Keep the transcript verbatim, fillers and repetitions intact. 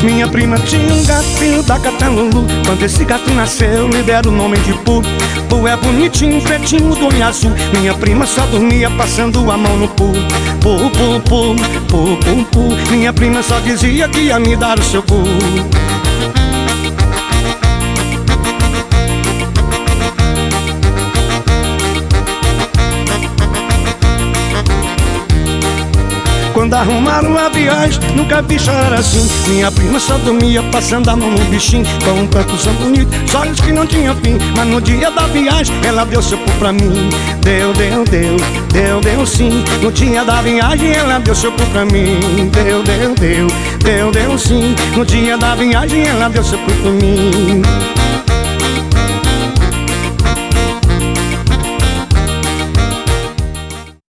Minha prima tinha um gatinho da Catanlulu. Quando esse gato nasceu, lhe deram o nome de Pu. Pu é bonitinho, pretinho, do olho azul. Minha prima só dormia passando a mão no Pu. Pu, pu, pu, pu, pu, pu. Minha prima só dizia que ia me dar o seu Pu. Quando arrumaram a viagem, nunca vi chorar assim. Minha prima só dormia passando a mão no bichinho. Com um percussão bonito, só olhos que não tinha fim. Mas no dia da viagem, ela deu seu Pu pra mim. Deu, deu, deu, deu, deu sim. No dia da viagem, ela deu seu Pu pra mim. Deu, deu, deu, deu, deu sim. No dia da viagem, ela deu seu Pu pra mim.